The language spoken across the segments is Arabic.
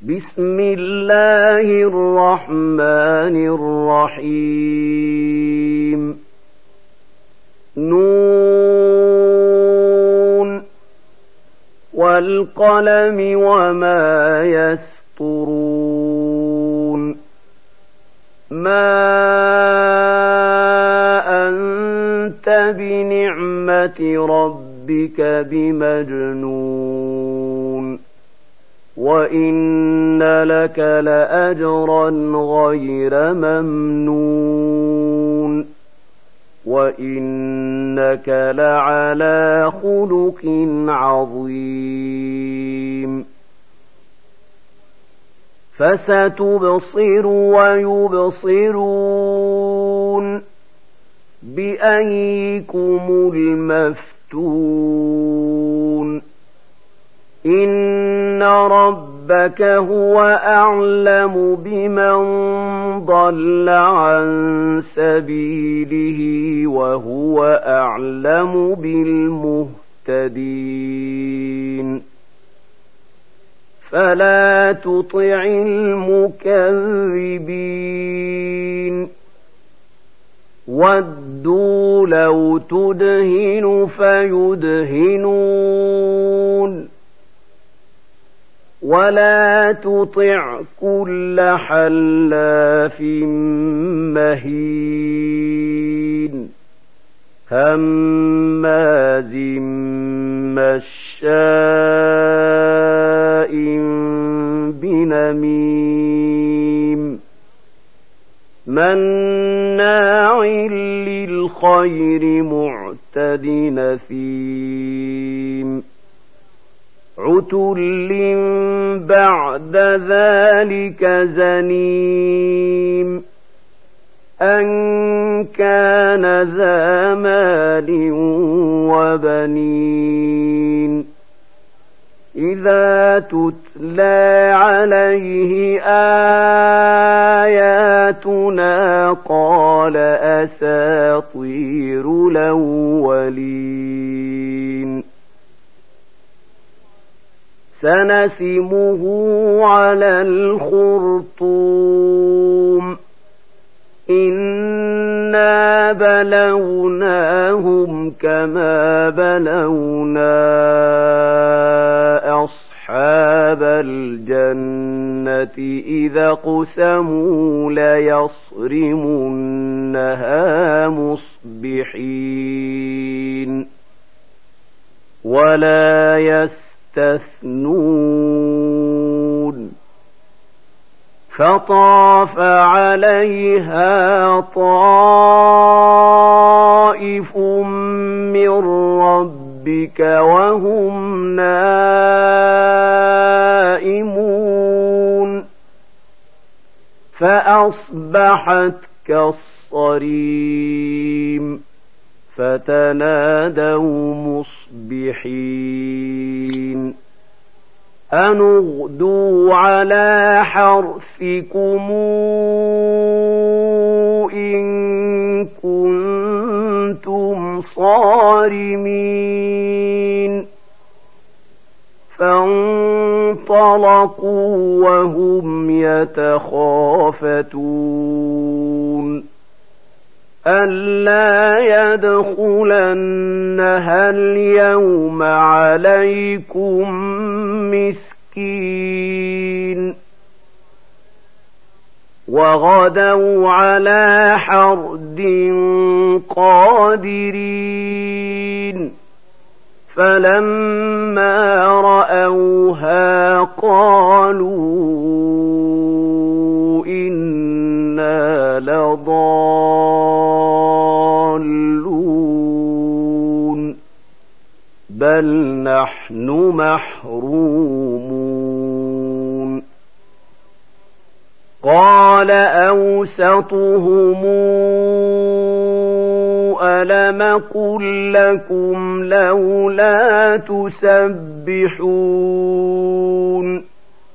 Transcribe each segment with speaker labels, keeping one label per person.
Speaker 1: بسم الله الرحمن الرحيم نون والقلم وما يسطرون ما أنت بنعمة ربك بمجنون وإن لك لأجرا غير ممنون وإنك لعلى خلق عظيم فستبصر ويبصرون بأيكم المفتون إن ربك هو أعلم بمن ضل عن سبيله وهو أعلم بالمهتدين فلا تطع المكذبين ودوا لو تدهن فيدهنون ولا تطع كل حلاف مهين هماز مشاء بنميم مناع للخير معتد نثيم عتل بعد ذلك زنيم أن كان ذا مال وبنين إذا تتلى عليه آياتنا قال أساطير الأولين سنسمه على الخرطوم إنا بلوناهم كما بلونا أصحاب الجنة إذا اقسموا ليصرمنها مصبحين ولا يستثنون فطاف عليها طائف من ربك وهم نائمون فأصبحت كالصريم فتنادوا مصبحين أن اغدوا على حرثكم إن كنتم صارمين فانطلقوا وهم يتخافتون ألا يدخلنها اليوم عليكم مسكين وغدوا على حرد قادرين فلما رأوها قالوا إنا لضالون بل نحن محرومون قال أوسطهم ألم قل لكم لولا تسبحون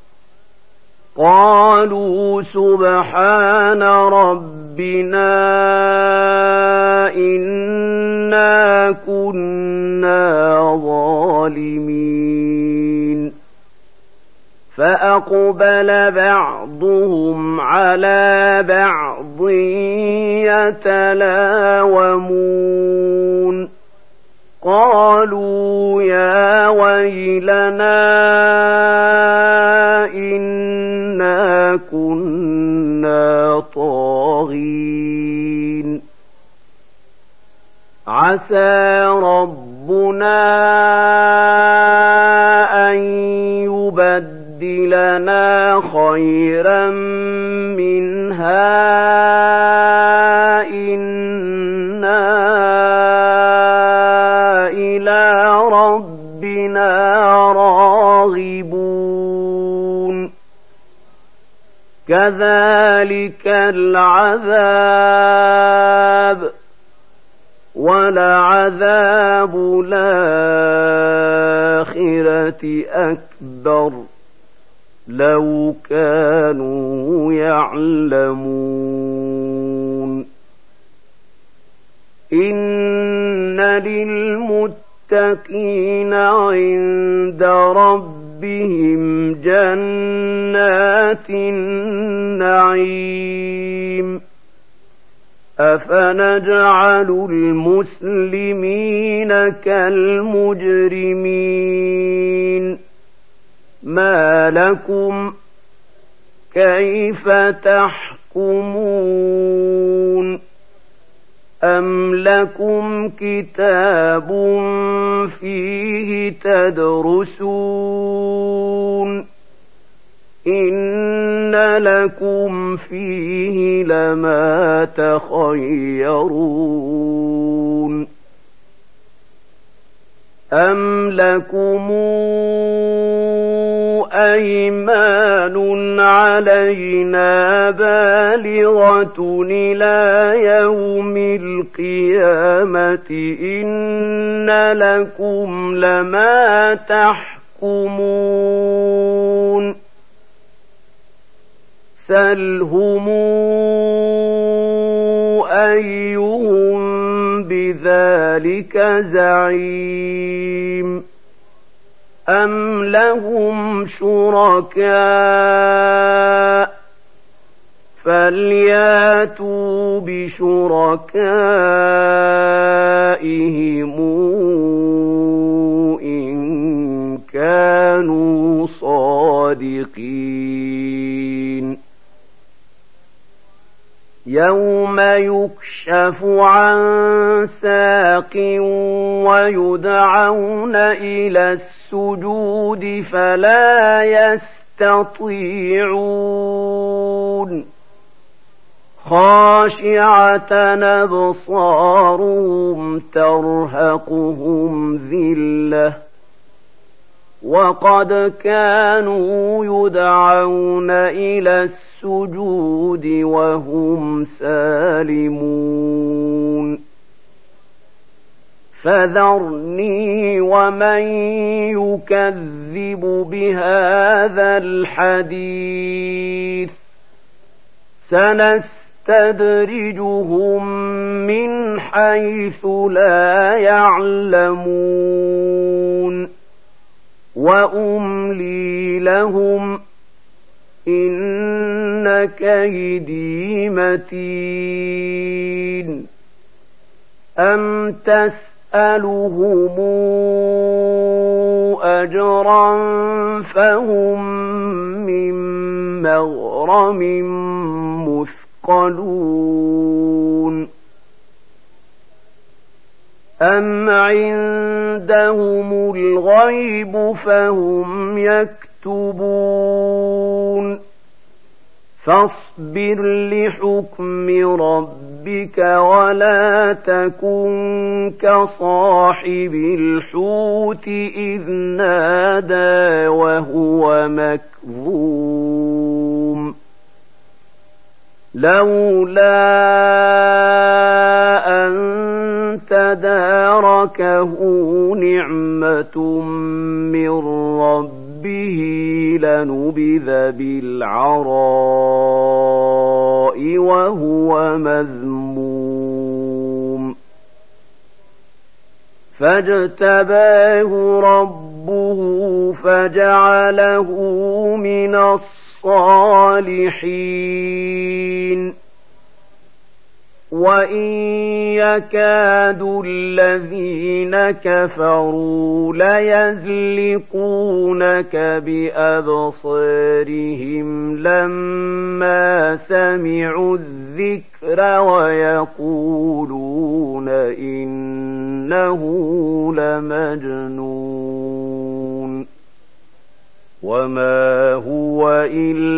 Speaker 1: قالوا سبحان ربنا إنا كنا ظالمين فأقبل بعضهم على بعض يتلاومون قالوا يا ويلنا إنا كنا طاغين عسى ربنا أن يبدلنا خيرا منها إنا إلى ربنا راغبون كذلك العذاب ولعذاب الآخرة أكبر لو كانوا يعلمون إن للمتقين عند ربهم جنات النعيم أفنجعل المسلمين كالمجرمين ما لكم كيف تحكمون أم لكم كتاب فيه تدرسون إن لكم فيه لما تخيرون أم لكم أيمان علينا بالغة إلى يوم القيامة إن لكم لما تحكمون سلهم أيهم بذلك زعيم أم لهم شركاء فلياتوا بشركائهم إن كانوا صادقين يوم يكشف عن ساق ويدعون إلى السجود فلا يستطيعون خاشعة أبصارهم ترهقهم ذلة وقد كانوا يدعون إلى السجود وهم سالمون فذرني ومن يكذب بهذا الحديث سنستدرجهم من حيث لا يعلمون وأملي لهم إن كيدي متين أم تسألهم أجرا فهم من مغرم مثقلون أم عندهم الغيب فهم يكتبون فاصبر لحكم ربك ولا تكن كصاحب الحوت إذ نادى وهو مكظوم لولا أن تداركه نعمة من ربه لنبذ بالعراء وهو مذموم فاجتباه ربه ربه فجعله من الصالحين وإن يكاد الذين كفروا ليزلقونك بأبصارهم لما سمعوا الذكر ويقولون إنه لمجنون وما هو إلا